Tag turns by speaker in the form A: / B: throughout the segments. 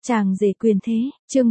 A: Chàng rể quyền thế, chương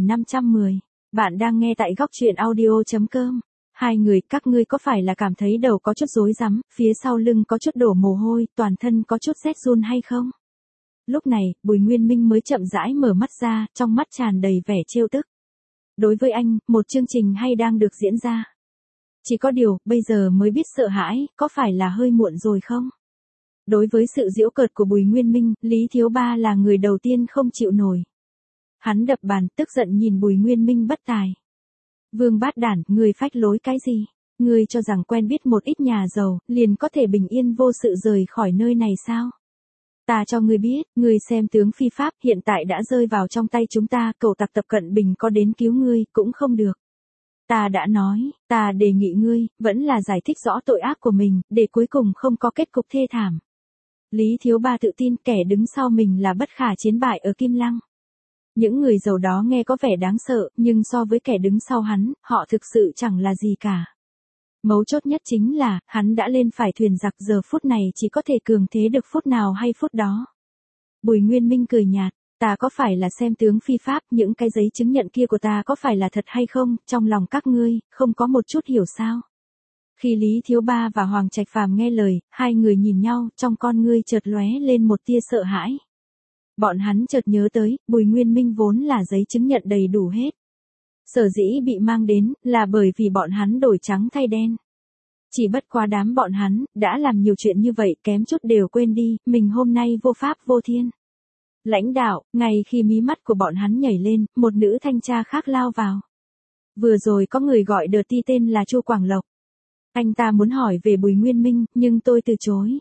A: 4510. Bạn đang nghe tại góc truyện audio.com. Hai người các ngươi có phải là cảm thấy đầu có chút rối rắm, phía sau lưng có chút đổ mồ hôi, toàn thân có chút rét run hay không? Lúc này, Bùi Nguyên Minh mới chậm rãi mở mắt ra, trong mắt tràn đầy vẻ trêu tức. Đối với anh, một chương trình hay đang được diễn ra. Chỉ có điều, bây giờ mới biết sợ hãi, có phải là hơi muộn rồi không? Đối với sự giễu cợt của Bùi Nguyên Minh, Lý Thiếu Ba là người đầu tiên không chịu nổi. Hắn đập bàn, tức giận nhìn Bùi Nguyên Minh bất tài. Vương bát đản, người phách lối cái gì? Ngươi cho rằng quen biết một ít nhà giàu, liền có thể bình yên vô sự rời khỏi nơi này sao? Ta cho ngươi biết, ngươi xem tướng phi pháp hiện tại đã rơi vào trong tay chúng ta, cậu tặc Tập Cận Bình có đến cứu ngươi, cũng không được. Ta đã nói, ta đề nghị ngươi, vẫn là giải thích rõ tội ác của mình, để cuối cùng không có kết cục thê thảm. Lý Thiếu Ba tự tin kẻ đứng sau mình là bất khả chiến bại ở Kim Lăng. Những người giàu đó nghe có vẻ đáng sợ, nhưng so với kẻ đứng sau hắn, họ thực sự chẳng là gì cả. Mấu chốt nhất chính là, hắn đã lên phải thuyền giặc, giờ phút này chỉ có thể cường thế được phút nào hay phút đó. Bùi Nguyên Minh cười nhạt, ta có phải là xem tướng phi pháp, những cái giấy chứng nhận kia của ta có phải là thật hay không, trong lòng các ngươi, không có một chút hiểu sao? Khi Lý Thiếu Ba và Hoàng Trạch Phàm nghe lời, hai người nhìn nhau, trong con ngươi chợt lóe lên một tia sợ hãi. Bọn hắn chợt nhớ tới, Bùi Nguyên Minh vốn là giấy chứng nhận đầy đủ hết. Sở dĩ bị mang đến, là bởi vì bọn hắn đổi trắng thay đen. Chỉ bất quá đám bọn hắn, đã làm nhiều chuyện như vậy, kém chút đều quên đi, mình hôm nay vô pháp vô thiên. Lãnh đạo, ngay khi mí mắt của bọn hắn nhảy lên, một nữ thanh tra khác lao vào. Vừa rồi có người gọi đợt ti tên là Chu Quảng Lộc. Anh ta muốn hỏi về Bùi Nguyên Minh, nhưng tôi từ chối.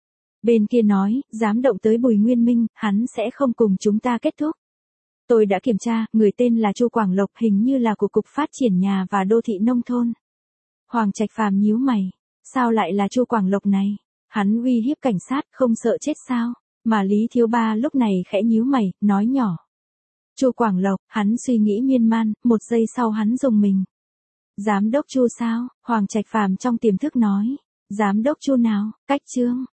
A: Bên kia nói, dám động tới Bùi Nguyên Minh, hắn sẽ không cùng chúng ta kết thúc. Tôi đã kiểm tra, người tên là Chu Quảng Lộc, hình như là của Cục Phát triển Nhà và Đô thị Nông thôn. Hoàng Trạch Phàm nhíu mày, sao lại là Chu Quảng Lộc này? Hắn uy hiếp cảnh sát, không sợ chết sao? Mà Lý Thiếu Ba lúc này khẽ nhíu mày, nói nhỏ. Chu Quảng Lộc, hắn suy nghĩ miên man, một giây sau hắn rùng mình. Giám đốc Chu sao? Hoàng Trạch Phàm trong tiềm thức nói. Giám đốc Chu nào? Cách Trương.